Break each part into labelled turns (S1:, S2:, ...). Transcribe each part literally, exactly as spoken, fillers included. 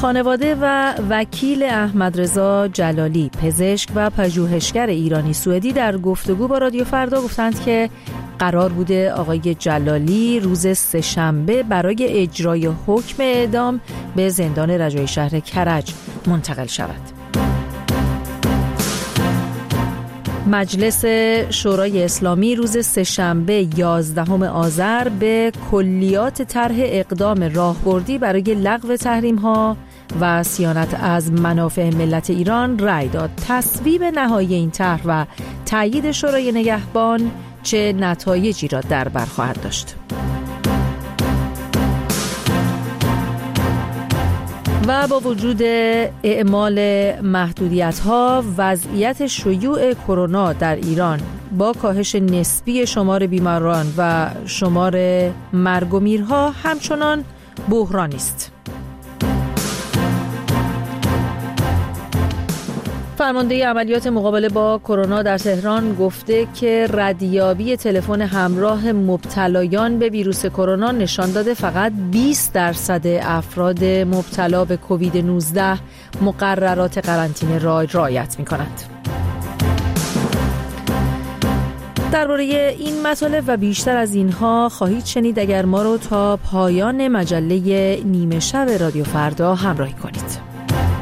S1: خانواده و وکیل احمدرضا جلالی، پزشک و پژوهشگر ایرانی سوئدی در گفتگو با رادیو فردا گفتند که قرار بوده آقای جلالی روز سه‌شنبه برای اجرای حکم اعدام به زندان رجایی شهر کرج منتقل شود. مجلس شورای اسلامی روز سه‌شنبه یازدهم آذر به کلیات طرح اقدام راهبردی برای لغو تحریم‌ها و صیانت از منافع ملت ایران رأی داد. تصویب نهایی این طرح و تایید شورای نگهبان چه نتایجی را در بر خواهد داشت؟ و با وجود اعمال محدودیت‌ها، وضعیت شیوع کرونا در ایران با کاهش نسبی شمار بیماران و شمار مرگ و میرها همچنان بحرانی است. فرمانده عملیات مقابله با کرونا در تهران گفته که ردیابی تلفن همراه مبتلایان به ویروس کرونا نشان داده فقط بیست درصد افراد مبتلا به کووید نوزده مقررات قرنطینه را رعایت می‌کنند. درباره این مطالب و بیشتر از اینها خواهید شنید اگر ما رو تا پایان مجله نیمه شب رادیو فردا همراهی کنید.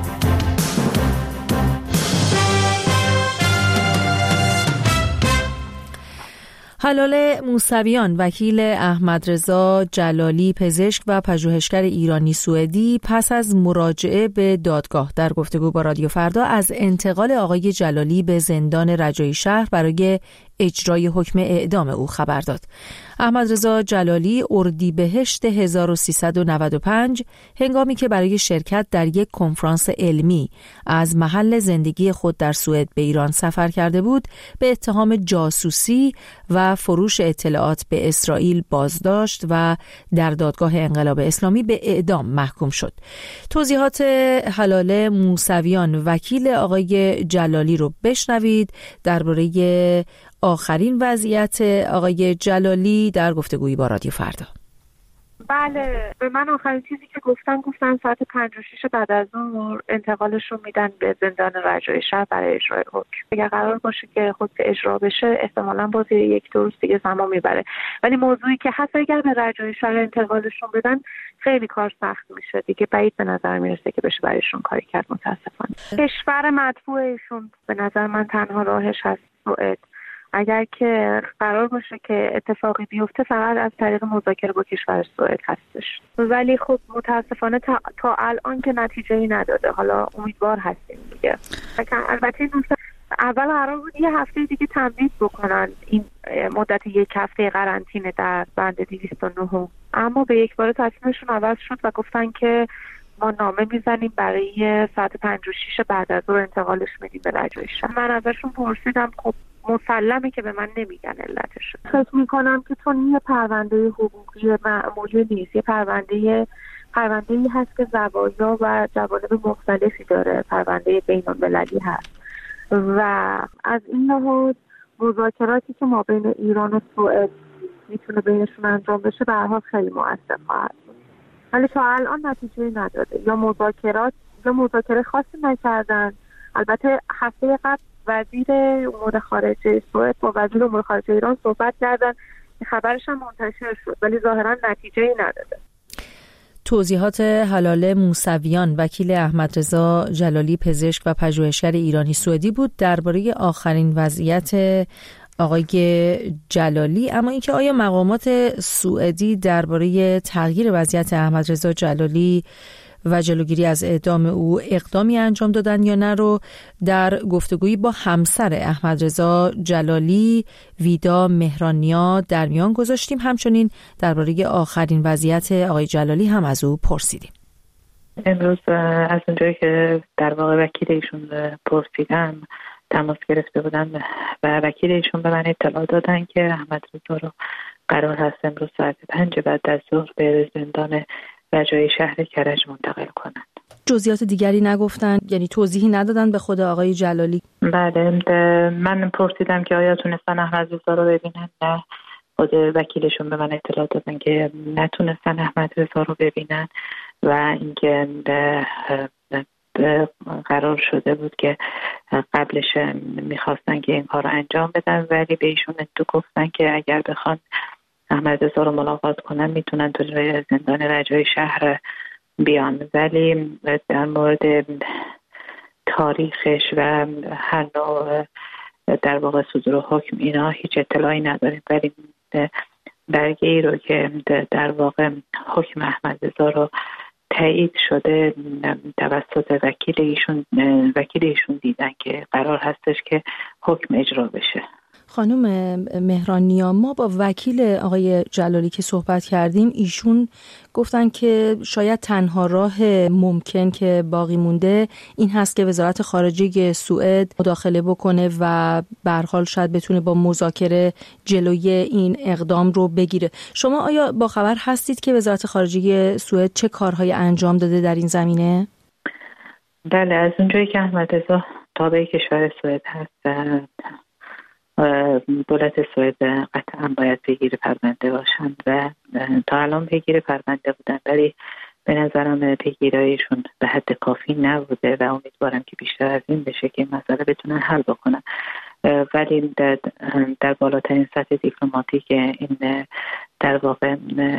S1: هلال موسویان، وکیل احمدرضا جلالی، پزشک و پژوهشگر ایرانی سوئدی، پس از مراجعه به دادگاه در گفتگو با رادیو فردا از انتقال آقای جلالی به زندان رجایی شهر برای اجرای حکم اعدام او خبر داد. احمدرضا جلالی اردیبهشت هزار و سیصد و نود و پنج هنگامی که برای شرکت در یک کنفرانس علمی از محل زندگی خود در سوئد به ایران سفر کرده بود، به اتهام جاسوسی و فروش اطلاعات به اسرائیل بازداشت و در دادگاه انقلاب اسلامی به اعدام محکوم شد. توضیحات هلال موسویان، وکیل آقای جلالی رو بشنوید درباره آخرین وضعیت آقای جلالی در گفتگویی با رادیو فردا.
S2: بله، به من آخرین چیزی که گفتن گفتن ساعت پنج و شش بعد از ظهر انتقالش رو میدن به زندان رجایی شهر برای اجرای حکم. اگر قرار باشه که خود اجرا بشه احتمالاً باز یک دو روز دیگه زمان میبره، ولی موضوعی که حتی اگر به رجایی شهر انتقالشون بدن خیلی کار سخت میشه دیگه، بعید به نظر میرسه که بشه برایشون کاری کرد. متاسفانه کشور مدفوعشون به نظر من تنها راهش هست سوئد. اگر که قرار باشه که اتفاقی بیفته فقط از طریق مذاکره با کشور سوئد هستش، ولی خب متاسفانه تا, تا الان که نتیجه‌ای نداده. حالا امیدوار هستیم دیگه. البته دوستان اول قرار بود یه هفته دیگه تمدید بکنن این مدت یک هفته قرنطینه در بند دویست و نه، اما به یک بار تصمیمشون عوض شد و گفتن که ما نامه میزنیم برای ساعت پنج و شش بعد از ظهر انتقالش میدیم به رجایی شهر. من ازشون پرسیدم خب مسلمه که به من نمیگن علتش. فکر میکنم که چون یه پرونده حقوقی معمولی نیست، یه پرونده پرونده‌ای هست که زوایا و جوانب مختلفی داره، پرونده بین‌المللی هست و از این لحاظ مذاکراتی که ما بین ایران و سوئد میتونه بینشون انجام بشه به هر حال خیلی مؤثر خواهد بود، ولی تا الان نتیجه‌ای نداده. یا مذاکرات یا مذاکره خاصی نکردن. البته هفته قبل وزیر امور خارجه سوئد با وزیر امور خارجه ایران صحبت کردن که خبرش هم منتشر شد، ولی ظاهرا نتیجه‌ای نداده.
S1: توضیحات هلال موسویان، وکیل احمدرضا جلالی، پزشک و پژوهشگر ایرانی سوئدی بود درباره آخرین وضعیت آقای جلالی. اما اینکه آیا مقامات سوئدی درباره تغییر وضعیت احمدرضا جلالی و جلوگیری از اعدام او اقدامی انجام دادن یا نه رو در گفتگویی با همسر احمدرضا جلالی، ویدا مهرانیا، در میان گذاشتیم. همچنین درباره آخرین وضعیت آقای جلالی هم از او پرسیدیم.
S3: امروز از اونجایی که در واقع وکیل ایشون پرسیدم تماس گرفته بودن و وکیل ایشون به من اطلاع دادن که احمدرضا رو قرار هست امروز ساعت پنج بعد از ظهر به زندان رجایی شهر کرج منتقل کنند.
S1: جزئیات دیگری نگفتن، یعنی توضیحی ندادن به خود آقای جلالی؟
S3: بله، من پرسیدم که آیا تونستن احمدرضا رو ببینن. نه، خود وکیلشون به من اطلاع دادن که نتونستن احمدرضا رو ببینن و اینکه قرار شده بود که قبلش میخواستن که این کار رو انجام بدن، ولی به ایشون تو گفتن که اگر بخوان احمد رضا رو ملاقات کنن میتونن تو زندان رجای شهر بیان، ولی در مورد تاریخش و هر نوع در واقع صدور حکم اینا هیچ اطلاعی نداریم. ولی برگه ای رو که در واقع حکم احمد رضا رو تایید شده توسط وکیل ایشون وکیل ایشون دیدن که قرار هستش که حکم اجرا بشه.
S1: خانم مهرانیا، ما با وکیل آقای جلالی که صحبت کردیم، ایشون گفتن که شاید تنها راه ممکن که باقی مونده این هست که وزارت خارجه سوئد مداخله بکنه و به هر حال شاید بتونه با مذاکره جلوی این اقدام رو بگیره. شما آیا با خبر هستید که وزارت خارجه سوئد چه کارهای انجام داده در این زمینه؟
S3: بله، از اونجایی که احمد رضا تابع کشور سوئد هست، دولت سوئد قطعا باید پیگیر پرونده باشند و تا الان پیگیر پرونده بودن، ولی به نظرم پیگیریشون به حد کافی نبوده و امیدوارم که بیشتر از این بشه که این مسئله بتونن حل بکنن. ولی در, در بالاترین سطح دیپلماتیک این در واقع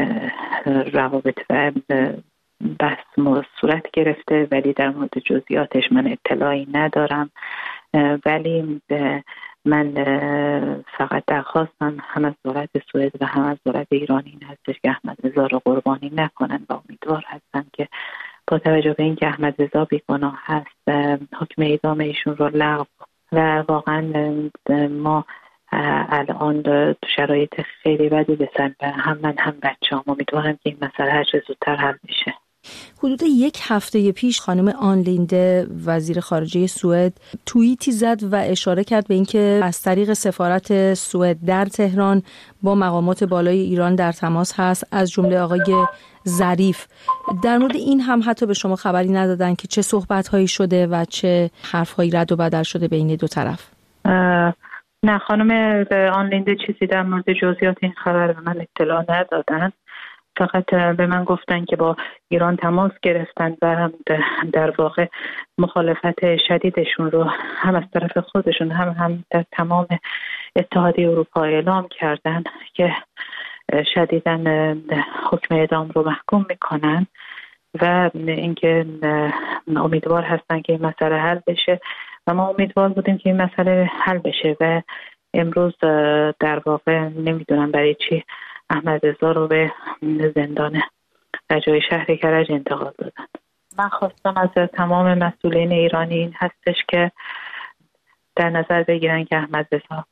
S3: روابط و بحث صورت گرفته، ولی در مورد جزئیاتش من اطلاعی ندارم. ولی من فقط درخواستم هم از دولت سوئد و هم از دولت ایران این هستش که احمد رضا رو قربانی نکنن و امیدوار هستم که با توجه به اینکه احمد رضا بیگناه هست حکم اعدام ایشون رو لغو و واقعا ما الان تو شرایط خیلی بدی به سر هم من هم بچه‌ام امیدوارم که این مسئله هر چه زودتر حل بشه.
S1: حدود یک هفته پیش خانم آن لینده وزیر خارجه سوئد توییتی زد و اشاره کرد به اینکه از طریق سفارت سوئد در تهران با مقامات بالای ایران در تماس هست، از جمله آقای ظریف. در مورد این هم حتی به شما خبری ندادن که چه صحبت‌هایی شده و چه حرف‌هایی رد و بدل شده بین دو طرف؟
S3: نه، خانم آن لینده چیزی در مورد جزئیات این خبر به من اطلاع ندادن. فقط به من گفتن که با ایران تماس گرفتن و هم در واقع مخالفت شدیدشون رو هم از طرف خودشون هم هم در تمام اتحادیه اروپا اعلام کردن که شدیداً حکم اعدام رو محکوم میکنن و اینکه امیدوار هستن که این مسئله حل بشه و ما امیدوار بودیم که این مسئله حل بشه و امروز در واقع نمیدونم برای چی احمد رضا رو به زندان رجای شهر کرج انتقال دادن. من خواستم از تمام مسئولین ایرانی این هستش که در نظر بگیرن که احمد رضا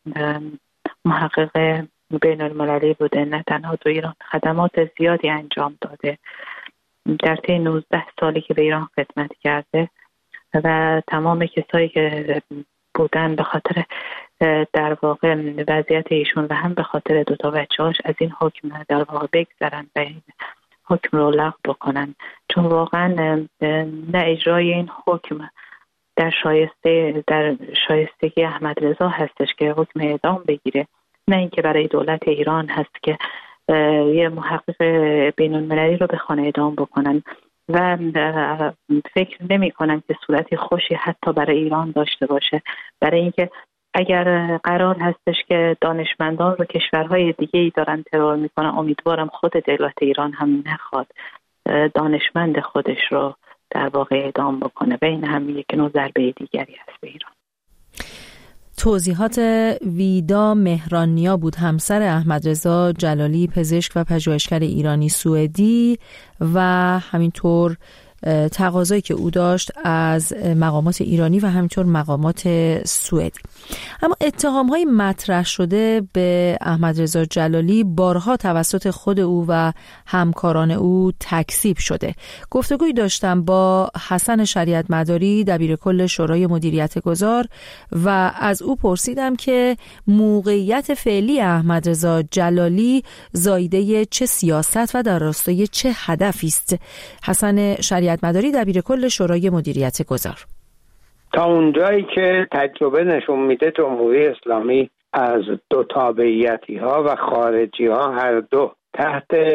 S3: محقق بین المللی بوده، نه تنها تو ایران خدمات زیادی انجام داده، در طی نوزده سالی که به ایران خدمت کرده و تمام کسایی که بودن به خاطر در واقع وضعیت ایشون و هم به خاطر دوتا بچه‌هاش از این حکم در واقع بگذرن و این حکم رو لغو بکنن، چون واقعا نه اجرای این حکم در شایسته در شایستگی احمد رضا هستش که حکم اعدام بگیره، نه اینکه برای دولت ایران هست که یه محقق بین المللی رو به خانه اعدام بکنن و فکر نمی کنن که صورتی خوشی حتی برای ایران داشته باشه. برای اینکه اگر قرار هستش که دانشمندان رو کشورهای دیگه ای دارن ترور میکنن، امیدوارم خود دولت ایران هم نخواد دانشمند خودش رو در واقع اعدام بکنه و این هم یک نوع ضربه دیگری هست به ایران.
S1: توضیحات ویدا مهرانیا بود، همسر احمد رضا جلالی، پزشک و پژوهشگر ایرانی سوئدی، و همینطور تقاضایی که او داشت از مقامات ایرانی و همینطور مقامات سوئدی. اما اتهام‌های مطرح شده به احمد رضا جلالی بارها توسط خود او و همکاران او تکذیب شده. گفتگویی داشتم با حسن شریعت مداری، دبیر کل شورای مدیریت گذار، و از او پرسیدم که موقعیت فعلی احمد رضا جلالی زایده چه سیاست و در راستای چه هدفی است. حسن شریعت مداری، دبیر کل شورای مدیریت گذار:
S4: تا اونجایی که تجربه نشون میده جمهوری اسلامی از دو تابعیتی ها و خارجی ها هر دو تحت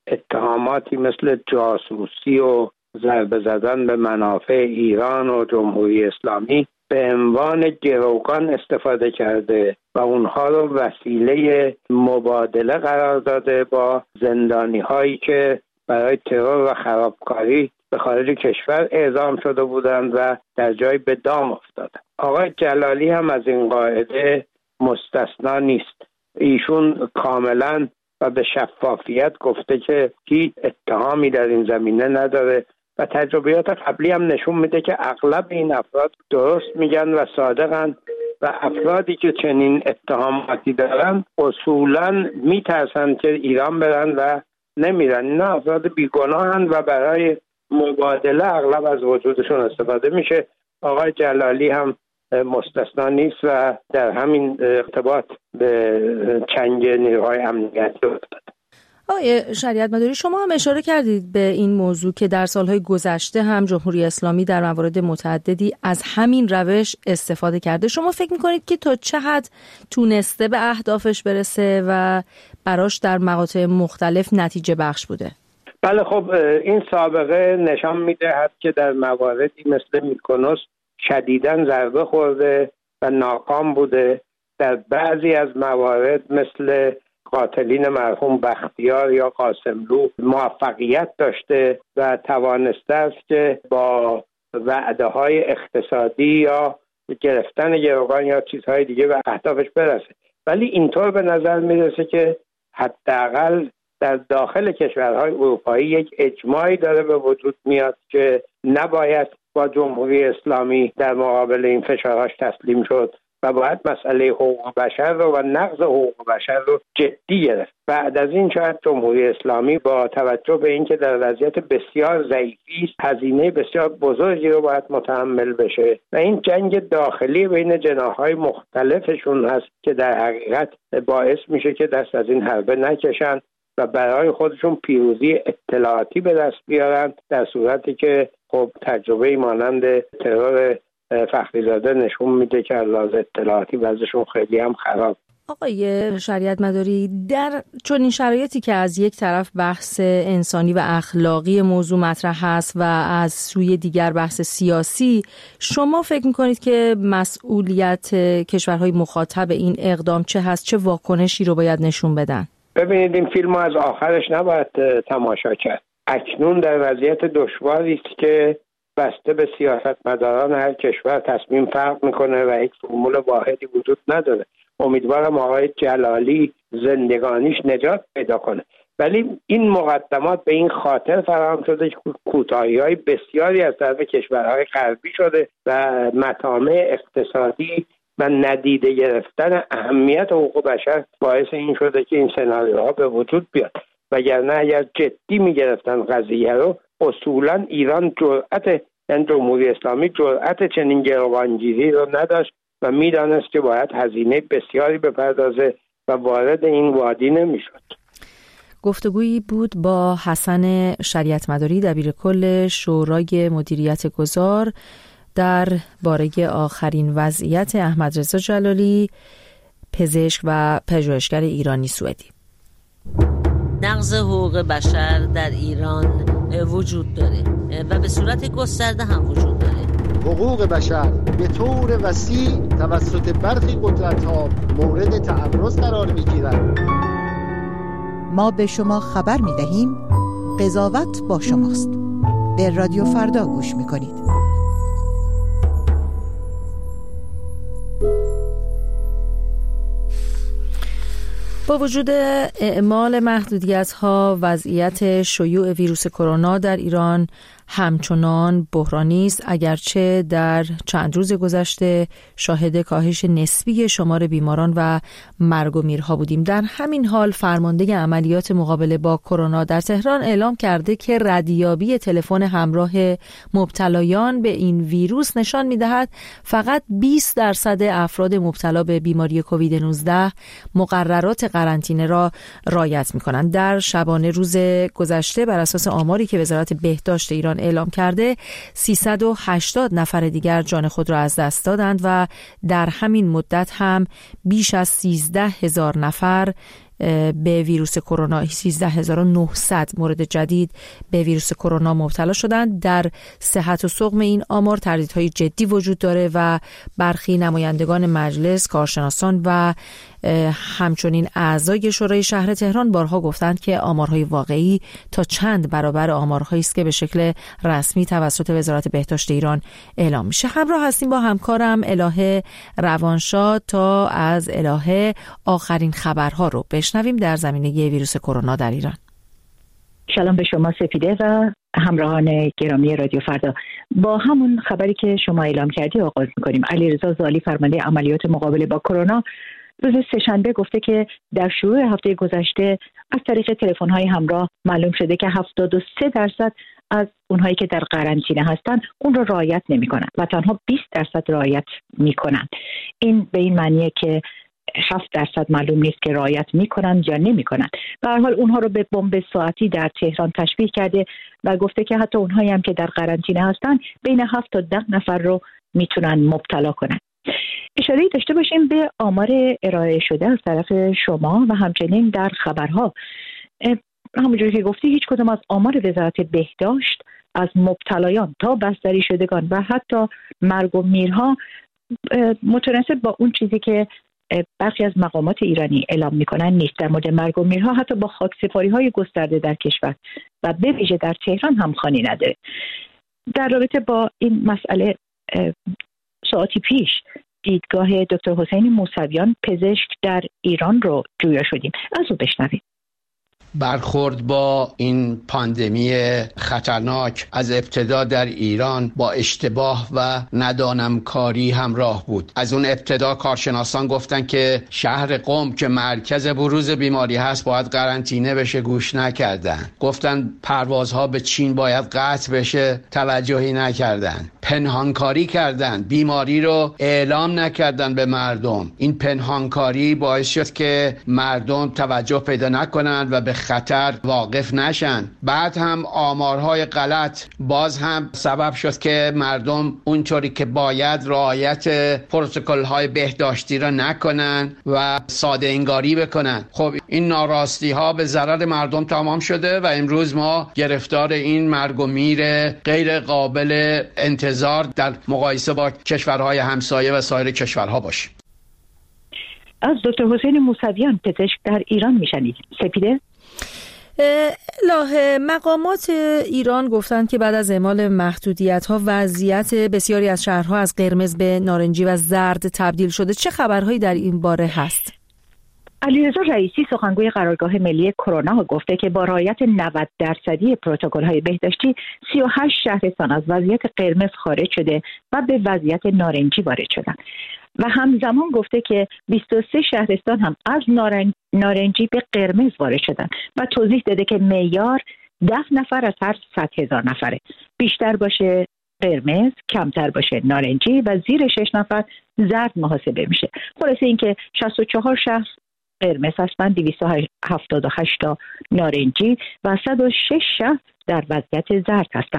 S4: اتهاماتی مثل جاسوسی و ضربه زدن به منافع ایران و جمهوری اسلامی به عنوان گروگان استفاده کرده و اونها رو وسیله مبادله قرار داده با زندانی هایی که برای ترور و خرابکاری به خارج کشور اعدام شده بودند و در جای به دام افتادند. آقای جلالی هم از این قاعده مستثنا نیست. ایشون کاملا و به شفافیت گفته که هیچ اتهامی در این زمینه نداره و تجربیات قبلی هم نشون میده که اغلب این افراد درست میگن و صادقن و افرادی که چنین اتهاماتی دارن اصولا میترسن که ایران برن و نمیرن. اینا افراد بیگناهن و برای مبادله اغلب از وجودشون استفاده میشه. آقای جلالی هم مستثنا نیست و در همین ارتباط به چنگ نیروهای امنیتی افتاد.
S1: آقای شریعت مداری، شما هم اشاره کردید به این موضوع که در سالهای گذشته هم جمهوری اسلامی در موارد متعددی از همین روش استفاده کرده. شما فکر میکنید که تا چه حد تونسته به اهدافش برسه و براش در مقاطع مختلف نتیجه بخش بوده؟
S4: بله، خب این سابقه نشان میدهد که در مواردی مثل میکنوس شدیداً ضربه خورده و ناکام بوده. در بعضی از موارد مثل قاتلین مرحوم بختیار یا قاسملو موفقیت داشته و توانسته است که با وعده های اقتصادی یا گرفتن گروگان یا چیزهای دیگه به اهدافش برسه. ولی اینطور به نظر میرسه که حداقل در داخل کشورهای اروپایی یک اجماعی داره به وجود میاد که نباید با جمهوری اسلامی در مقابل این فشارهاش تسلیم شد و باید مسئله حقوق بشر رو و نقض حقوق بشر رو جدی گرفت. بعد از این شاید جمهوری اسلامی با توجه به اینکه در وضعیت بسیار ضعیفی است هزینه بسیار بزرگی رو باید متحمل بشه و این جنگ داخلی بین جناح‌های مختلفشون هست که در حقیقت باعث میشه که دست از این حربه نکشن و برای خودشون پیروزی اطلاعاتی به دست بیارن، در صورتی که خب تجربه مانند ترور فخریزاده نشون میده که از اطلاعاتی وضعشون خیلی هم خراب.
S1: آقای شریعت مداری، در چنین شرایطی که از یک طرف بحث انسانی و اخلاقی موضوع مطرح هست و از سوی دیگر بحث سیاسی، شما فکر میکنید که مسئولیت کشورهای مخاطب این اقدام چه هست؟ چه واکنشی رو باید نشون بدن؟
S4: ببینید، این فیلم از آخرش نباید تماشا کرد. اکنون در وضعیت دشواری است که بسته به سیاستمداران هر کشور تصمیم فرق میکنه و یک فرمول واحدی وجود نداره. امیدوارم آقای جلالی زندگانیش نجات پیدا کنه. ولی این مقدمات به این خاطر فراهم شده که کوتاهی‌های بسیاری از طرف کشورهای غربی شده و مطامع اقتصادی و ندیده گرفتن اهمیت حقوق بشر باعث این شده که این سناریوها به وجود بیاد. وگرنه اگر جدی می‌گرفتن قضیه رو، اصولا ایران جرأت، یعنی جمهوری اسلامی جرأت چنین گروگانگیری رو نداشت و میدانست که باید هزینه بسیاری بپردازه و وارد این وادی نمیشد.
S1: گفتگویی بود با حسن شریعت مداری، دبیرکل شورای مدیریت گذار، در باره آخرین وضعیت احمدرضا جلالی، پزشک و پژوهشگر ایرانی سوئدی.
S5: نقض حقوق بشر در ایران وجود داره و به صورت گسترده هم وجود داره.
S6: حقوق بشر به طور وسیع توسط برخی قدرت‌ها مورد تعرض قرار می‌گیرد.
S7: ما به شما خبر می‌دهیم قضاوت با شماست. به رادیو فردا گوش می‌کنید.
S1: با وجود اعمال محدودیت‌ها، وضعیت شیوع ویروس کرونا در ایران همچنان بحرانی است، اگرچه در چند روز گذشته شاهد کاهش نسبی شمار بیماران و مرگ و میرها بودیم. در همین حال فرمانده عملیات مقابله با کرونا در تهران اعلام کرده که ردیابی تلفن همراه مبتلایان به این ویروس نشان می‌دهد فقط بیست درصد افراد مبتلا به بیماری کووید نوزده مقررات قرنطینه را رعایت می‌کنند. در شبانه روز گذشته بر اساس آماری که وزارت بهداشت ایران اعلام کرده، سیصد و هشتاد نفر دیگر جان خود را از دست دادند و در همین مدت هم بیش از سیزده هزار نفر به ویروس کرونا، سیزده هزار و نهصد مورد جدید به ویروس کرونا مبتلا شدند. در صحت و سقم این آمار تردیدهای جدی وجود داره و برخی نمایندگان مجلس، کارشناسان و همچنین اعضای شورای شهر تهران بارها گفتند که آمارهای واقعی تا چند برابر آمارهایی است که به شکل رسمی توسط وزارت بهداشت ایران اعلام میشه. همراه هستیم با همکارم الهه روانشاد تا از الهه آخرین خبرها رو بشنویم در زمینه ویروس کرونا در ایران.
S8: سلام به شما سپیده و همراهان گرامی رادیو فردا. با همون خبری که شما اعلام کردی آغاز می‌کنیم. علیرضا زالی فرمانده عملیات مقابله با کرونا روز سه‌شنبه گفته که در شروع هفته گذشته از طریق تلفن‌های همراه معلوم شده که هفتاد و سه درصد از اونهایی که در قرنطینه هستن اون رو رعایت نمی‌کنن و تنها بیست درصد رعایت می‌کنن. این به این معنیه که هفت درصد معلوم نیست که رعایت میکنن یا نمیکنن. به هر حال اونها رو به بمب ساعتی در تهران تشبیه کرده و گفته که حتی اونهایی هم که در قرنطینه هستن بین هفت تا ده نفر رو میتونن مبتلا کنن. اشاره داشته باشیم به آمار ارائه شده از طرف شما و همچنین در خبرها. همونجوری که گفتی هیچ کدوم از آمار وزارت بهداشت از مبتلایان تا بستری شدگان و حتی مرگ و میرها متناسب با اون چیزی که برخی از مقامات ایرانی اعلام میکنن نیست. در مورد مرگ و میرها حتی با خاکسپاری‌های گسترده در کشور و به ویژه در تهران هم خوانی نداره. در رابطه با این مسئله ساعتی پیش دیدگاه دکتر حسین موسویان پزشک در ایران رو جویا شدیم. از او بشنویم.
S9: برخورد با این پاندمی خطرناک از ابتدا در ایران با اشتباه و ندانمکاری همراه بود. از اون ابتدا کارشناسان گفتن که شهر قم که مرکز بروز بیماری هست باید قرنطینه بشه، گوش نکردن. گفتن پروازها به چین باید قطع بشه، توجهی نکردن. پنهانکاری کردن، بیماری رو اعلام نکردن به مردم. این پنهانکاری باعث شد که مردم توجه پیدا نکنند و به خطر واقف نشن. بعد هم آمارهای غلط باز هم سبب شد که مردم اونطوری که باید رعایت پروتکل‌های بهداشتی را نکنن و ساده انگاری بکنن. خب این ناراستی ها به ضرر مردم تمام شده و امروز ما گرفتار این مرگ و میر غیر قابل انتظار در مقایسه با کشورهای همسایه و سایر کشورها باشیم.
S8: از دکتر حسین موسویان پزشک در ایران میشنید. سپیده؟
S1: الهه، مقامات ایران گفتند که بعد از اعمال محدودیت‌ها وضعیت بسیاری از شهرها از قرمز به نارنجی و زرد تبدیل شده. چه خبرهایی در این باره هست؟
S8: علیرضا رئیسی سخنگوی قرارگاه ملی کرونا گفته که با رعایت نود درصدی پروتکل‌های بهداشتی سی و هشت شهرستان از وضعیت قرمز خارج شده و به وضعیت نارنجی وارد شدند. و همزمان گفته که بیست و سه شهرستان هم از نارنج، نارنجی به قرمز وارد شدن و توضیح داده که معیار ده نفر از هر صد هزار نفره، بیشتر باشه قرمز، کمتر باشه نارنجی و زیر شش نفر زرد محاسبه میشه. خلاصه اینکه شصت و چهار شهر قرمز هستن، دویست و هفتاد و هشت تا نارنجی و صد و شش شهر در وضعیت زرد هستن.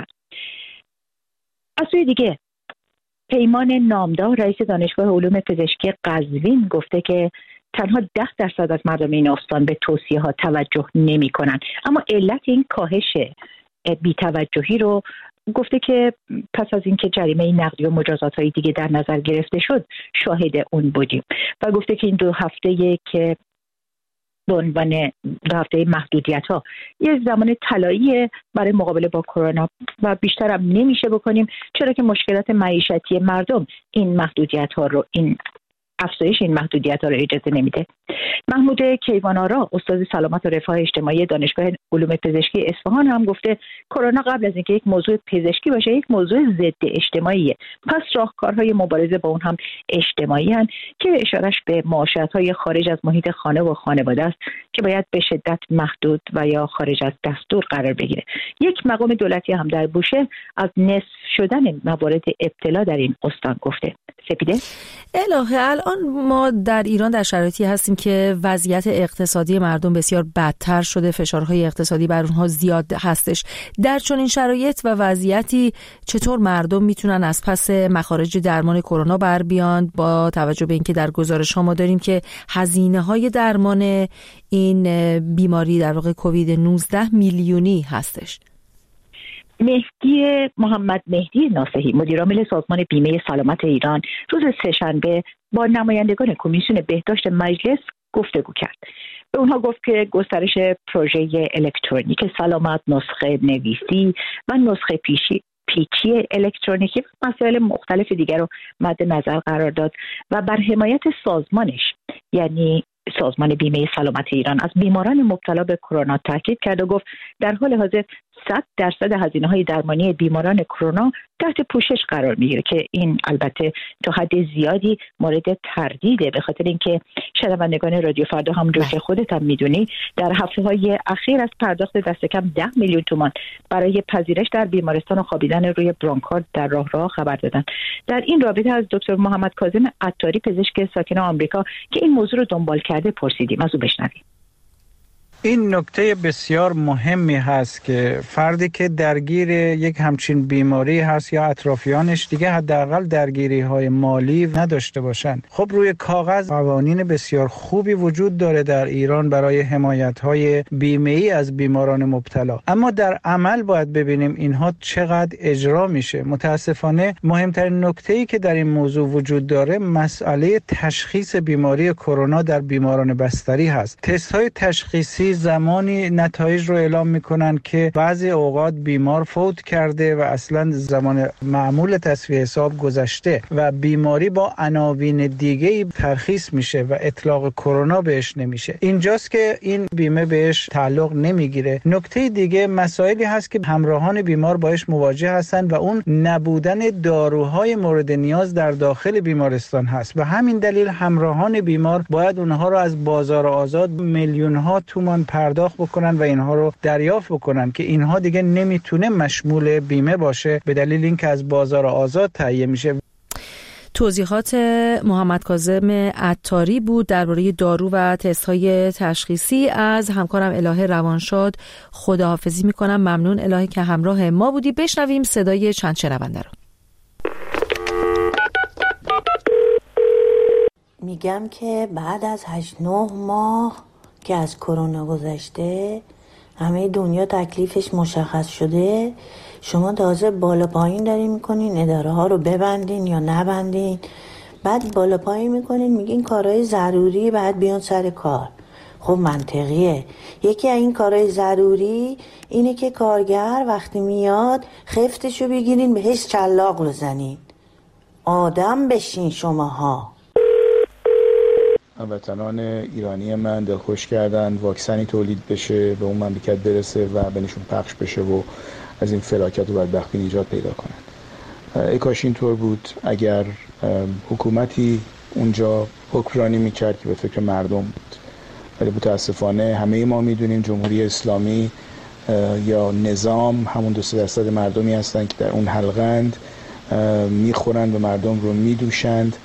S8: از سوی دیگه پیمان نامدار رئیس دانشگاه علوم پزشکی قزوین گفته که تنها ده درصد از مردم این استان به توصیه ها توجه نمی کنن. اما علت این کاهش بی‌توجهی رو گفته که پس از اینکه جریمه نقدی و مجازات های دیگه در نظر گرفته شد شاهد اون بودیم و گفته که این دو هفته که به عنوان دو هفته محدودیت ها یه زمان طلایی برای مقابله با کرونا و بیشتر هم نمیشه بکنیم، چرا که مشکلات معیشتی مردم این محدودیت ها رو این افزایش این محدودیت ها رو اجازه نمیده. محمود کیوان‌آرا استاد سلامت و رفاه اجتماعی دانشگاه علوم پزشکی اصفهان هم گفته کرونا قبل از اینکه یک موضوع پزشکی باشه یک موضوع ضد اجتماعیه، پس راهکارهای مبارزه با اون هم اجتماعی هستند که اشارش به معاشرت‌های خارج از محیط خانه و خانواده است که باید به شدت محدود و یا خارج از دستور قرار بگیره. یک مقام دولتی هم در بوشهر از نصف شدن موارد ابتلا در این استان گفته. سپیده؟
S1: الهه، الان الان ما در ایران در شرایطی هستیم که وضعیت اقتصادی مردم بسیار بدتر شده، فشارهای اقتصادی بر اونها زیاد هستش. در چنین شرایط و وضعیتی چطور مردم میتونن از پس مخارج درمان کرونا بر بیان، با توجه به اینکه در گزارش‌ها ما داریم که هزینه‌های درمان این بیماری در واقع کووید نوزده میلیونی هستش؟
S8: مهدی محمد مهدی ناصحی مدیر عامل سازمان بیمه سلامت ایران روز سه‌شنبه با نمایندگان کمیسیون بهداشت مجلس گفتگو کرد. به اونها گفت که گسترش پروژه الکترونیک سلامت، نسخه نویسی و نسخه پیشی پیچی الکترونیکی و مسائل مختلف دیگر رو مد نظر قرار داد و بر حمایت سازمانش، یعنی سازمان بیمه سلامت ایران، از بیماران مبتلا به کرونا تاکید کرد و گفت در حال حاضر صد درصد هزینه‌های درمانی بیماران کرونا تحت پوشش قرار میگیره که این البته تا حد زیادی مورد تردیده، به خاطر اینکه شنوندگان رادیو فردا همونجور که خودت هم میدونی در هفته‌های اخیر از پرداخت دست کم ده میلیون تومان برای پذیرش در بیمارستان و خوابیدن روی برانکارد در راه راه خبر دادن. در این رابطه از دکتر محمد کاظم عطاری پزشک ساکن آمریکا که این موضوع رو دنبال کرده پرسیدیم، از او بشنویم.
S10: این نکته بسیار مهمی هست که فردی که درگیر یک همچین بیماری هست یا اطرافیانش دیگه حداقل درگیری های مالی نداشته باشند. خب روی کاغذ قوانین بسیار خوبی وجود داره در ایران برای حمایت های بیمه‌ای از بیماران مبتلا، اما در عمل باید ببینیم اینها چقدر اجرا میشه. متاسفانه مهمترین نکته‌ای که در این موضوع وجود داره مسئله تشخیص بیماری کرونا در بیماران بستری هست. تست های تشخیصی زمانی نتایج رو اعلام میکنن که بعضی اوقات بیمار فوت کرده و اصلا زمان معمول تصفیه حساب گذشته و بیماری با عناوین دیگه ترخیص میشه و اطلاق کرونا بهش نمیشه. اینجاست که این بیمه بهش تعلق نمیگیره. نکته دیگه مسائلی هست که همراهان بیمار باش مواجه هستن و اون نبودن داروهای مورد نیاز در داخل بیمارستان هست و همین دلیل همراهان بیمار باید اونها رو از بازار آزاد میلیون ها تومان پرداخت بکنن و اینها رو دریافت بکنن که اینها دیگه نمیتونه مشمول بیمه باشه به دلیل اینکه از بازار آزاد تهیه میشه.
S1: توضیحات محمد کاظم عطاری بود درباره دارو و تست‌های تشخیصی. از همکارم الهه روانشاد خداحافظی میکنم. ممنون الهه که همراه ما بودی. بشنویم صدای چند شنونده رو.
S11: میگم که بعد از هشت نه ماه که از کرونا گذشته، همه دنیا تکلیفش مشخص شده، شما تازه بالا پایین دارین میکنین اداره ها رو ببندین یا نبندین، بعد بالا پایین میکنین میگین کارهای ضروری بعد بیان سر کار. خب منطقیه. یکی از این کارهای ضروری اینه که کارگر وقتی میاد خفتشو بگیرین بهش چلاق بزنین. آدم بشین شماها.
S12: هموطنان ایرانی من دلخوش کردن واکسنی تولید بشه، به اون مملکت برسه و بینشون پخش بشه و از این فلاکت و بدبختی نجات پیدا کنن. ای کاش اینطور بود. اگر حکومتی اونجا حکمرانی میکرد که به فکر مردم بود، ولی متاسفانه همه ما میدونیم جمهوری اسلامی یا نظام همون دو سه درصد مردمی هستن که در اون حلقند، میخورند و مردم رو میدوشند.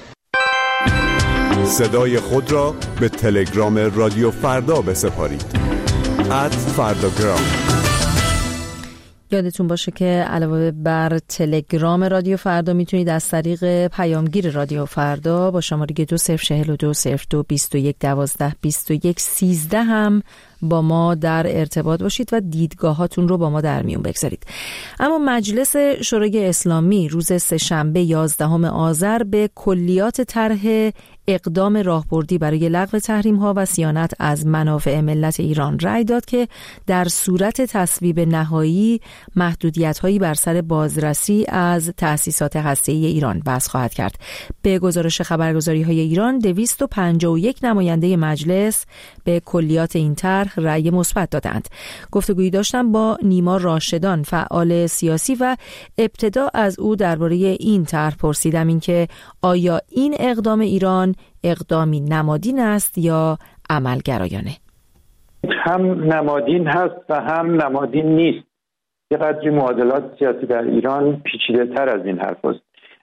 S13: صدای خود را به تلگرام رادیو فردا بسپارید. ات فرداگرام.
S1: یادتون باشه که علاوه بر تلگرام رادیو فردا میتونید از طریق پیامگیر رادیو فردا با شماره دو صفر چهل و دو صفر دو بیست و یک دوازده بیست و یک سیزده هم با ما در ارتباط باشید و دیدگاهاتون رو با ما در میون بگذارید. اما مجلس شورای اسلامی روز سه‌شنبه یازدهم آذر به کلیات طرح اقدام راهبردی برای لغو تحریم‌ها و صیانت از منافع ملت ایران رأی داد که در صورت تصویب نهایی محدودیت‌هایی بر سر بازرسی از تأسیسات هسته‌ای ایران بس خواهد کرد. به گزارش خبرگزاری‌های ایران دویست و پنجاه و یک نماینده مجلس به کلیات این طرح رأی مثبت دادند. گفتگویی داشتم با نیما راشدان فعال سیاسی و ابتدا از او درباره این طرح پرسیدم اینکه آیا این اقدام ایران اقدامی نمادین است یا عملگرایانه؟
S4: هم نمادین هست و هم نمادین نیست. یه قدری معادلات سیاسی در ایران پیچیده تر از این حرف است.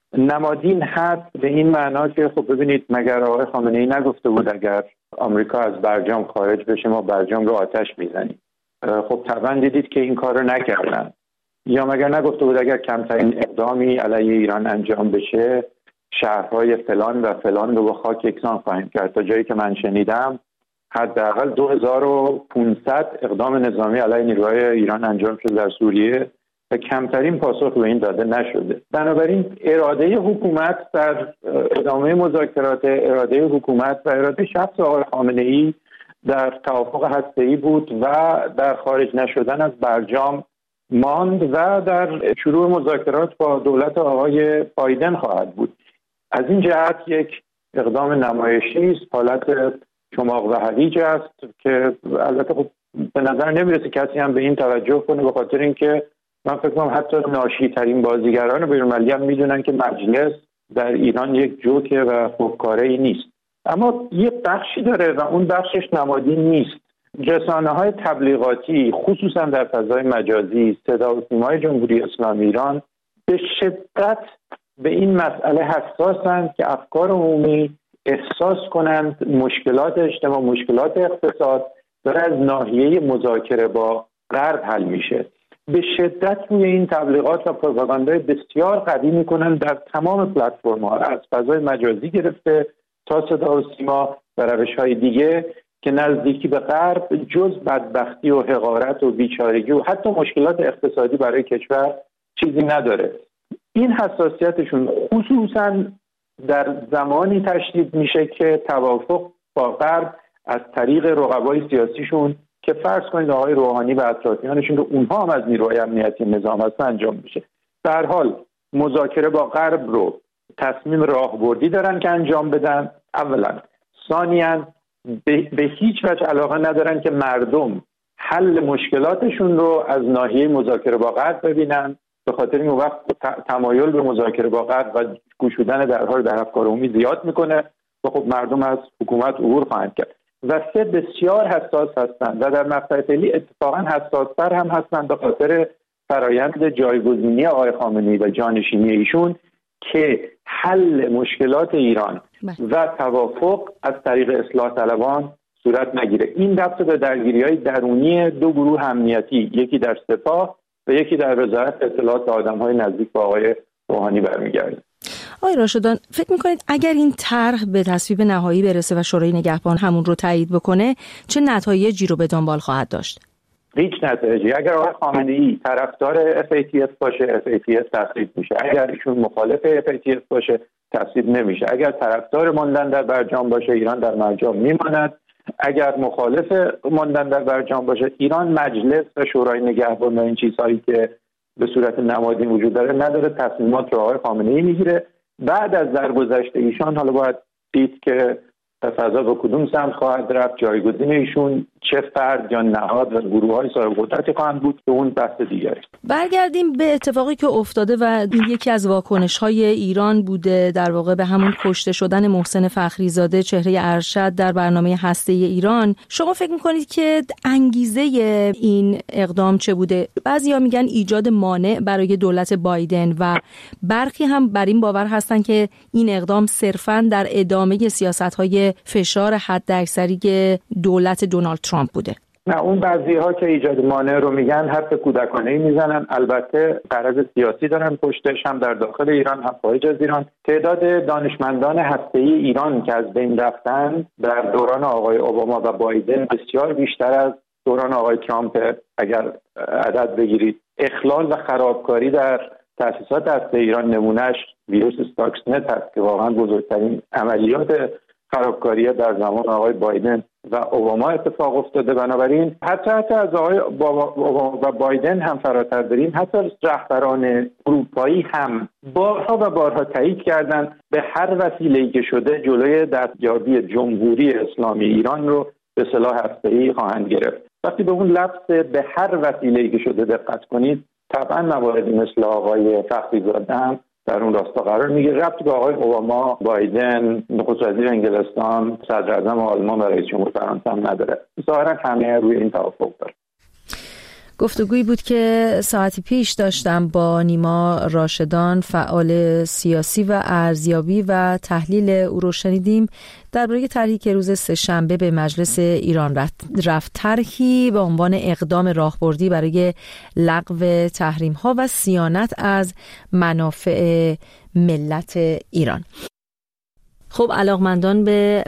S14: نمادین هست به این معنا که خب ببینید مگر آقای خامنه‌ای نگفته بود اگر آمریکا از برجام خارج بشه ما برجام رو آتش میزنیم؟ خب طبعا دیدید که این کار رو نکردن. یا مگر نگفته بود اگر کمترین اقدامی علیه ایران انجام بشه شهرهای فلان و فلان رو به خاک یکسان خواهیم کرد؟ تا جایی که من شنیدم حداقل دو هزار و پانصد اقدام نظامی علیه نیروهای ایران انجام شده در سوریه و کمترین پاسخ به این داده نشده. بنابراین اراده حکومت در ادامه مذاکرات، اراده حکومت و اراده شخص آقای خامنه‌ای در توافق هسته‌ای بود و در خارج نشدن از برجام ماند و در شروع مذاکرات با دولت آقای بایدن خواهد بود. از این جهت یک اقدام نمایشی است، حالت چماق و هویج است که البته خب به نظر نمیرسه کسی هم به این توجه کنه، به خاطر اینکه من فکر کنم حتی ناشی ترین بازیگران بین‌المللی هم میدونن که مجلس در ایران یک جوکه و خودکاره‌ای نیست. اما یه بخشی داره و اون بخشش نمادین نیست. رسانه‌های تبلیغاتی خصوصا در فضای مجازی، صدا و سیمای جمهوری اسلامی ایران به شدت به این مسئله حساسند که افکار عمومی احساس کنند مشکلات اجتماع، مشکلات اقتصاد داره از ناحیه مذاکره با غرب حل میشه. به شدت روی این تبلیغات و پروپاگاندای بسیار قوی میکنن در تمام پلتفرم‌ها، از فضای مجازی گرفته تا صدا و سیما و روش‌های دیگه که نزدیکی به غرب جز بدبختی و حقارت و بیچارگی و حتی مشکلات اقتصادی برای کشور چیزی نداره. این حساسیتشون خصوصا در زمانی تشدید میشه که توافق با غرب از طریق رقبای سیاسیشون که فرض کنید آقای روحانی و اطرافیانشون رو اونها هم از نیروهای امنیتی نظام هستن انجام میشه. به هر حال مذاکره با غرب رو تصمیم راهبردی دارن که انجام بدن. اولا، ثانیاً به, به هیچ وجه علاقه ندارن که مردم حل مشکلاتشون رو از ناحیه مذاکره با غرب ببینن، به خاطر این وقت تمایل به مذاکره با غرب و گشودن درها در افکار عمومی زیاد میکنه و خب مردم از حکومت عبور خواهند کرد. و سه، بسیار حساس هستند و در مقطع فعلی اتفاقا حساس‌تر هم هستند به خاطر فرایند جایگزینی آقای خامنه‌ای و جانشینی ایشون که حل مشکلات ایران و توافق از طریق اصلاح طلبان صورت نگیره. این ربط به درگیری‌های درونی دو گروه امنیتی، یکی در سپاه و یکی در وزارت اطلاعات آدم‌های نزدیک به آقای روحانی برمیگرده.
S1: آقای راشدان، فکر میکنید اگر این طرح به تصویب نهایی برسه و شورای نگهبان همون رو تایید بکنه چه نتایجی رو به دنبال خواهد داشت؟
S14: هیچ نتایجی. اگر آقای خامنه‌ای طرفدار اف ای تی اف باشه اف ای تی اف تصویب میشه، اگر ایشون مخالف اف ای تی اف باشه تصویب نمیشه. اگر طرفدار ماندن در برجام باشه ایران در برجام میماند، اگر مخالف ماندن در برجام باشه ایران مجلس و شورای نگهبان و این چیزهایی که به صورت نمادین وجود داره نداره، تصمیمات رو آقای خامنه‌ای میگیره. بعد از درگذشت ایشان حالا باید دید که فضا به کدوم سمت خواهد رفت، جایگزین ایشون چه فرد یا نهاد و گروه‌های صاحب قدرتی خواهند بود که اون بحث دیگری.
S1: برگردیم به اتفاقی که افتاده و یکی از واکنش‌های ایران بوده در واقع به همون کشته شدن محسن فخریزاده چهره ارشد در برنامه هسته‌ای ایران. شما فکر می‌کنید که انگیزه این اقدام چه بوده؟ بعضیا میگن ایجاد مانع برای دولت بایدن و برخی هم بر این باور هستن که این اقدام صرفاً در ادامه سیاست‌های فشار حداکثری دولت دونالد ترامپ بوده.
S14: نه، اون بعضی‌ها که ایجاد مانع رو میگن حرف کودکانه‌ای میزنن. البته غرض سیاسی دارن پشتش، هم در داخل ایران هم خارج از ایران. تعداد دانشمندان هسته‌ای ایران که از بین رفتن در دوران آقای اوباما و بایدن بسیار بیشتر از دوران آقای ترامپ. اگر عدد بگیرید اخلال و خرابکاری در تأسیسات هسته ایران نمونهش ویروس استاکسنت هست که واقعا بزرگترین عملیات خرابکاری در زمان آقای بایدن و اوباما اتفاق افتاده. بنابراین حتی حتی از آقای اوباما و بایدن هم فراتر بریم، حتی رهبران اروپایی هم بارها و بارها تایید کردن به هر وسیله‌ای که شده جلوی دستیابی جمهوری اسلامی ایران رو به سلاح هسته‌ای خواهند گرفت. وقتی به اون لفظ به هر وسیله‌ای که شده دقت کنید، طبعا مواردی مثل آقای فخریزاده هم در اون راستا قرار میگیره. ربطی به آقای اوباما، بایدن، نخست وزیر انگلستان، صدر اعظم آلمان و رئیس جمهور فرانسه هم نداره. ظاهرا همه روی این توافق داره.
S1: گفتگویی بود که ساعتی پیش داشتم با نیما راشدان، فعال سیاسی و ارزیابی و تحلیل او رو شنیدیم درباره طرحی که روز سه‌شنبه به مجلس ایران رفت، طرحی به عنوان اقدام راهبردی برای لغو تحریم‌ها و صیانت از منافع ملت ایران. خب علاقمندان به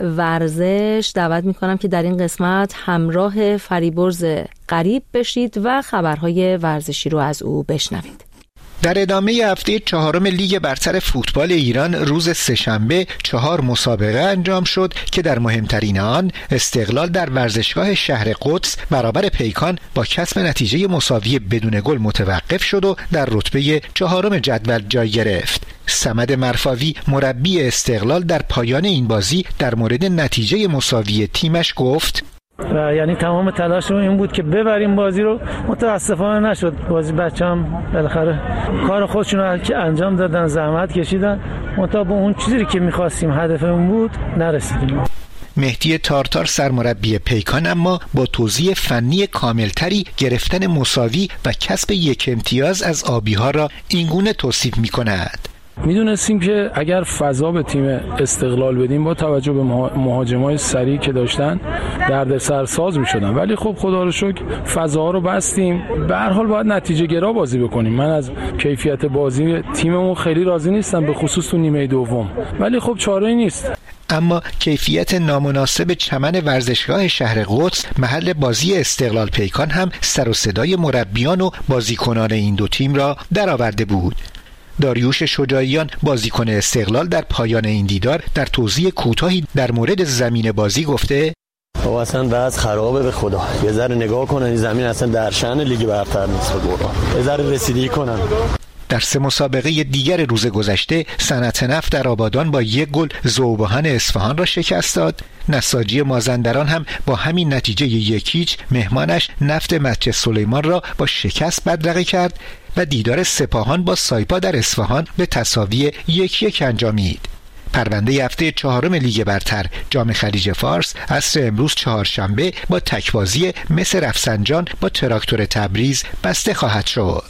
S1: ورزش دعوت میکنم که در این قسمت همراه فریبرز غریب بشید و خبرهای ورزشی رو از او بشنوید.
S15: در ادامه هفته چهارم لیگ برتر فوتبال ایران روز سه‌شنبه چهار مسابقه انجام شد که در مهمترین آن استقلال در ورزشگاه شهر قدس برابر پیکان با کسب نتیجه مساوی بدون گل متوقف شد و در رتبه چهارم جدول جای گرفت. صمد مرفاوی مربی استقلال در پایان این بازی در مورد نتیجه مساوی تیمش گفت:
S16: و یعنی تمام تلاشمون این بود که ببریم بازی رو، متاسفانه نشد. بازی بچه‌ام بالاخره کار خودشون رو که انجام دادن، زحمت کشیدن، منتها به اون چیزی که می‌خواستیم هدفمون بود نرسیدیم.
S15: مهدی تارتار سرمربی پیکان اما با توضیح فنی کاملتری گرفتن مساوی و کسب یک امتیاز از آبی‌ها را اینگونه توصیف می‌کند:
S17: میدونستیم که اگر فضا به تیم استقلال بدیم با توجه به مهاجمای سریع که داشتن دردسر ساز میشدن، ولی خب خدا رو شکر فضاها رو بستیم. به هر حال باید نتیجه گرا بازی بکنیم. من از کیفیت بازی تیممون خیلی راضی نیستم، به خصوص تو نیمه دوم، ولی خب چاره‌ای نیست.
S15: اما کیفیت نامناسب چمن ورزشگاه شهر قدس محل بازی استقلال پیکان هم سر و صدای مربیان و بازیکنان این دو تیم را درآورده بود. داریوش شجاعیان بازیکن استقلال در پایان این دیدار در توضیح کوتاهی در مورد زمین بازی گفته:
S18: او اصلا بعض خرابه، به خدا یه ذره نگاه کنن، این زمین اصلا در شأن لیگ برتر نیست، به قرآن یه ذره رسیدگی کنن.
S15: در سه مسابقه دیگر روز گذشته صنعت نفت در آبادان با یک گل ذوب‌آهن اصفهان را شکست داد. نساجی مازندران هم با همین نتیجه یک هیچ مهمانش نفت مسجد سلیمان را با شکست بدرقه کرد و دیدار سپاهان با سایپا در اصفهان به تساوی یک یک انجامید. پرونده هفته چهارم لیگ برتر جام خلیج فارس عصر امروز چهارشنبه با تکبازی مس رفسنجان با تراکتور تبریز بسته خواهد شد.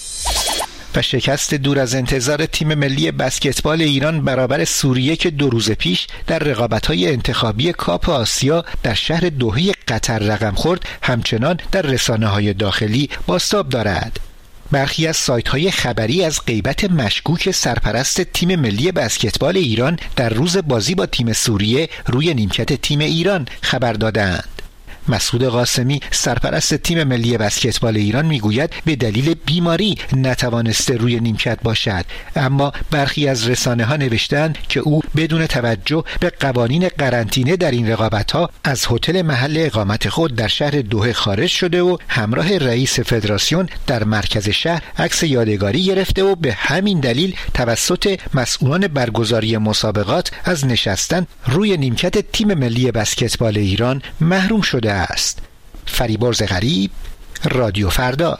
S15: و شکست دور از انتظار تیم ملی بسکتبال ایران برابر سوریه که دو روز پیش در رقابت‌های انتخابی کاپ آسیا در شهر دوحه قطر رقم خورد همچنان در رسانه‌های داخلی بازتاب دارد. برخی از سایت‌های خبری از غیبت مشکوک سرپرست تیم ملی بسکتبال ایران در روز بازی با تیم سوریه روی نیمکت تیم ایران خبر دادند. مسعود قاسمی سرپرست تیم ملی بسکتبال ایران میگوید به دلیل بیماری نتوانسته روی نیمکت باشد، اما برخی از رسانه‌ها نوشتند که او بدون توجه به قوانین قرنطینه در این رقابت‌ها از هتل محل اقامت خود در شهر دوحه خارج شده و همراه رئیس فدراسیون در مرکز شهر عکس یادگاری گرفته و به همین دلیل توسط مسئولان برگزاری مسابقات از نشستن روی نیمکت تیم ملی بسکتبال ایران محروم شده است. فریبرز غریب، رادیو فردا.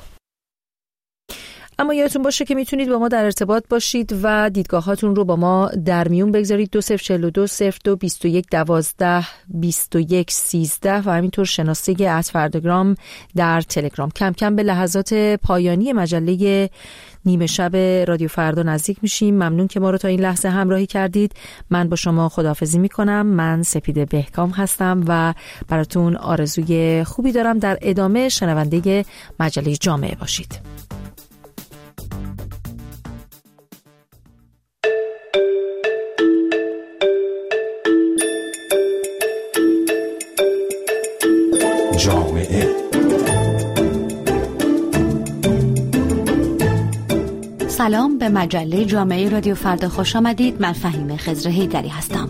S1: اما یادتون باشه که میتونید با ما در ارتباط باشید و دیدگاهاتون رو با ما در میون بگذارید. دو صفر چهل و دو صفر دو بیست و یک دوازده بیست و یک سیزده و همینطور شناسه ات فرداگرام در تلگرام. کم کم به لحظات پایانی مجله نیمه شب رادیو فردا نزدیک میشیم. ممنون که ما رو تا این لحظه همراهی کردید. من با شما خداحافظی میکنم. من سپیده بهکام هستم و براتون آرزوی خوبی دارم. در ادامه شنونده مجله جامعه باشید.
S19: جامعه
S20: سلام، به مجله جامعه رادیو فردا خوش آمدید. من فهیمه خضر حیدری هستم.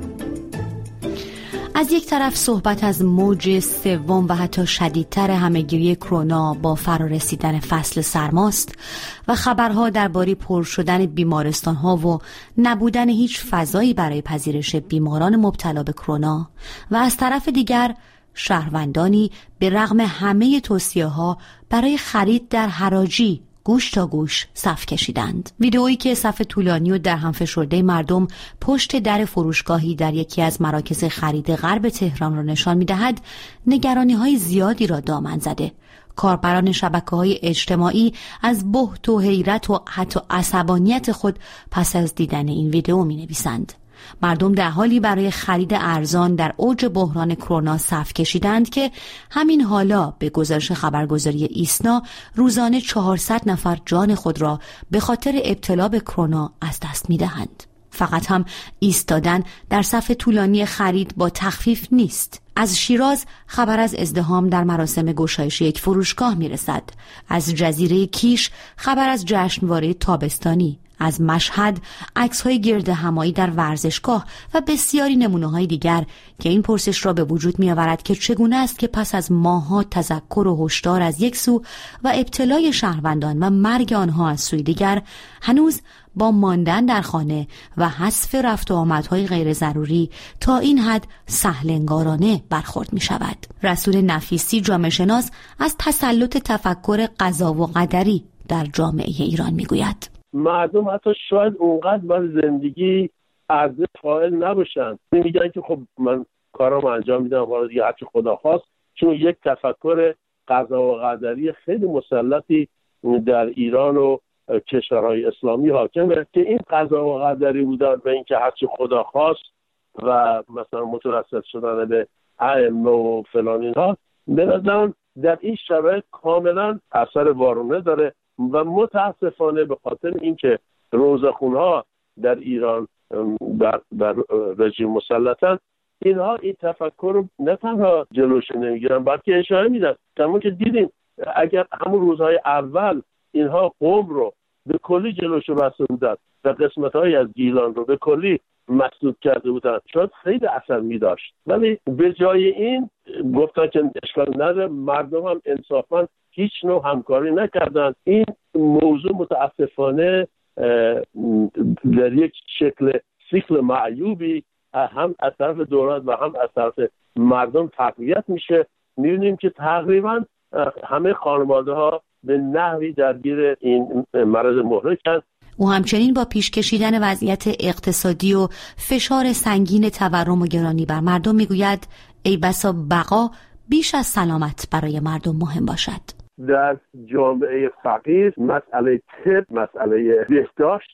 S20: از یک طرف صحبت از موج سوم و حتی شدیدتر همهگیری کرونا با فرارسیدن فصل سرماست و خبرها درباره پر شدن بیمارستان‌ها و نبودن هیچ فضایی برای پذیرش بیماران مبتلا به کرونا، و از طرف دیگر شهروندانی به رغم همه توصیه‌ها برای خرید در حراجی گوش تا گوش صف کشیدند. ویدئویی که صف طولانی و در هم فشرده مردم پشت در فروشگاهی در یکی از مراکز خرید غرب تهران را نشان می‌دهد، نگرانی‌های زیادی را دامن زده. کاربران شبکه‌های اجتماعی از بهت و حیرت و حتی عصبانیت خود پس از دیدن این ویدئو می‌نویسند. مردم در حالی برای خرید ارزان در اوج بحران کرونا صف کشیدند که همین حالا به گزارش خبرگزاری ایسنا روزانه چهارصد نفر جان خود را به خاطر ابتلا به کرونا از دست می‌دهند. فقط هم ایستادن در صف طولانی خرید با تخفیف نیست. از شیراز خبر از ازدحام در مراسم گشایش یک فروشگاه میرسد. از جزیره کیش خبر از جشنواره تابستانی. از مشهد عکس‌های گرد همایی در ورزشگاه و بسیاری نمونه‌های دیگر که این پرسش را به وجود می‌آورد که چگونه است که پس از ماه‌ها تذکر و هشدار از یک سو و ابتلای شهروندان و مرگ آنها از سوی دیگر، هنوز با ماندن در خانه و حذف رفت و آمدهای غیر ضروری تا این حد سهل‌انگارانه برخورد می‌شود. رسول نفیسی جامعه شناس از تسلط تفکر قضا و قدری در جامعه ایران می‌گوید:
S19: مردم حتی شاید اونقدر بر زندگی ارزش قائل نباشن، میگن که خب من کارام انجام میدم حالا دیگه هرچی خدا خواست، چون یک تفکر قضا و قدری خیلی مسلطی در ایران و کشورهای اسلامی حاکمه که این قضا و قدری بودن به اینکه هرچی خدا خواست و مثلا مترصد شدن به ائمه و فلان اینها، به نظرم در این شرایط کاملا اثر وارونه داره و متاسفانه به خاطر اینکه روزخونها در ایران بر, بر رژیم مسلطن، اینها این تفکر رو نه تنها جلوش نمیگیرن بلکه اشاره میدن. همون که دیدیم اگر همون روزهای اول اینها قم رو به کلی جلوش رو بسته بودن و قسمت‌های از گیلان رو به کلی مسدود کرده بودن، شاید خیلی اثر می‌داشت. ولی به جای این گفتن که اشکال نداره، مردم هم انصافاً هیچ نوع همکاری نکردن. این موضوع متاسفانه در یک شکل سیکل معیوبی هم از طرف دولت و هم از طرف مردم تقویت میشه. می‌بینیم که تقریباً همه خانواده ها به نحوی درگیر این مرض محرکن.
S20: او همچنین با پیش کشیدن وضعیت اقتصادی و فشار سنگین تورم و گرانی بر مردم میگوید ای بسا بقا بیش از سلامت برای مردم مهم باشد.
S19: در جامعه فقیر مسئله طب، مسئله بهداشت،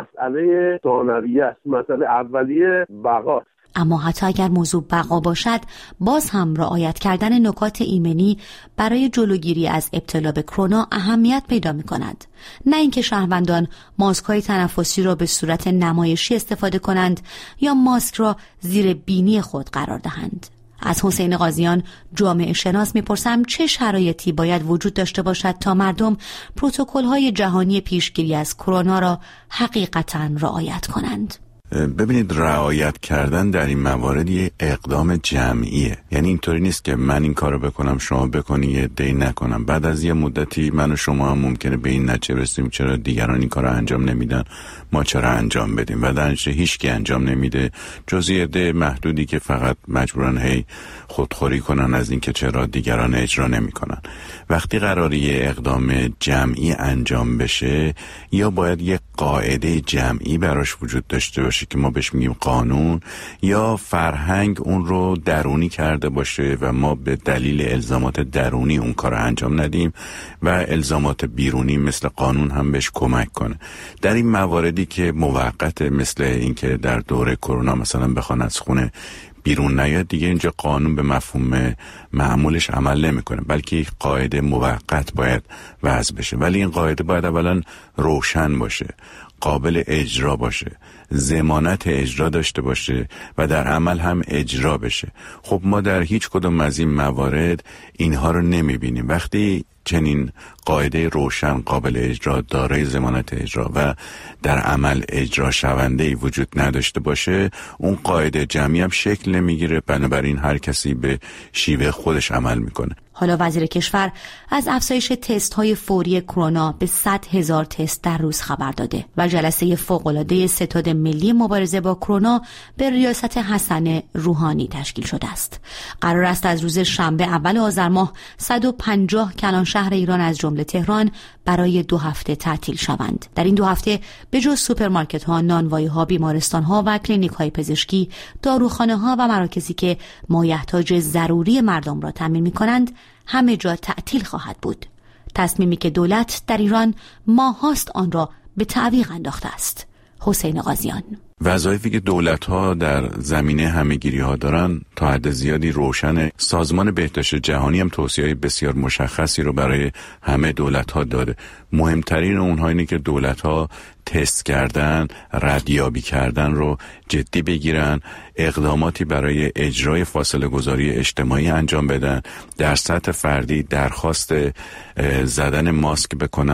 S19: مسئله ثانویه، مسئله اولیه بقاست.
S20: اما حتی اگر موضوع بقا باشد، باز هم رعایت کردن نکات ایمنی برای جلوگیری از ابتلا به کرونا اهمیت پیدا می کند. نه اینکه شهروندان ماسک‌های تنفسی را به صورت نمایشی استفاده کنند یا ماسک را زیر بینی خود قرار دهند. از حسین قاضیان جامعه شناس میپرسم چه شرایطی باید وجود داشته باشد تا مردم پروتکل‌های جهانی پیشگیری از کرونا را حقیقتاً رعایت کنند.
S21: ببینید، رعایت کردن در این موارد یه اقدام جمعیه. یعنی اینطوری نیست که من این کارو بکنم شما بکنی یه دی نکنم. بعد از یه مدتی من و شما هم ممکنه به این نتیجه برسیم چرا دیگران این کارو انجام نمیدن، ما چرا انجام بدیم، و در نتیجه هیچ کی انجام نمیده جز یه عده محدودی که فقط مجبورن هی خودخوری کنن از این که چرا دیگران اجرا نمیکنن. وقتی قراره یه اقدام جمعی انجام بشه، یا باید یه قاعده جمعی براش وجود داشته باشه که ما بهش میگیم قانون، یا فرهنگ اون رو درونی کرده باشه و ما به دلیل الزامات درونی اون کار رو انجام ندیم و الزامات بیرونی مثل قانون هم بهش کمک کنه. در این مواردی که موقت، مثل اینکه در دوره کرونا مثلا بخوان از خونه بیرون نیاد، دیگه اینجا قانون به مفهوم معمولش عمل نمیکنه، بلکه یک قاعده موقت باید وضع بشه. ولی این قاعده باید اولا روشن باشه، قابل اجرا باشه، ضمانت اجرا داشته باشه و در عمل هم اجرا بشه. خب ما در هیچ کدوم از این موارد اینها رو نمیبینیم. وقتی چنین قاعده روشن، قابل اجرا، دارای ضمانت اجرا و در عمل اجرا شونده‌ای وجود نداشته باشه، اون قاعده جمعی هم شکل نمیگیره، بنابراین هر کسی به شیوه خودش عمل میکنه.
S20: حالا وزیر کشور از افزایش تست های فوری کرونا به صد هزار تست در روز خبر داده و جلسه فوق‌العاده ستاد ملی مبارزه با کرونا به ریاست حسن روحانی تشکیل شده است. قرار است از روز شنبه اول آذر ماه صد و پنجاه کلان شهر ایران از جمله تهران برای دو هفته تعطیل شوند. در این دو هفته به جز سوپرمارکت ها، نانوایی ها، بیمارستان ها و کلینیک های پزشکی، داروخانه ها و مراکزی که مایحتاج ضروری مردم را تامین می کنند، همه جا تعطیل خواهد بود. تصمیمی که دولت در ایران ماهاست آن را به تعویق انداخته است. حسین قاضیان:
S21: وظایفی که دولت‌ها در زمینه همه‌گیری‌ها دارن تا حد زیادی روشنه. سازمان بهداشت جهانی هم توصیه‌های بسیار مشخصی رو برای همه دولت‌ها داده. مهمترین اونها اینه که دولت‌ها تست کردن، ردیابی کردن رو جدی بگیرن، اقداماتی برای اجرای فاصله گذاری اجتماعی انجام بدن، در سطح فردی درخواست زدن ماسک بکنن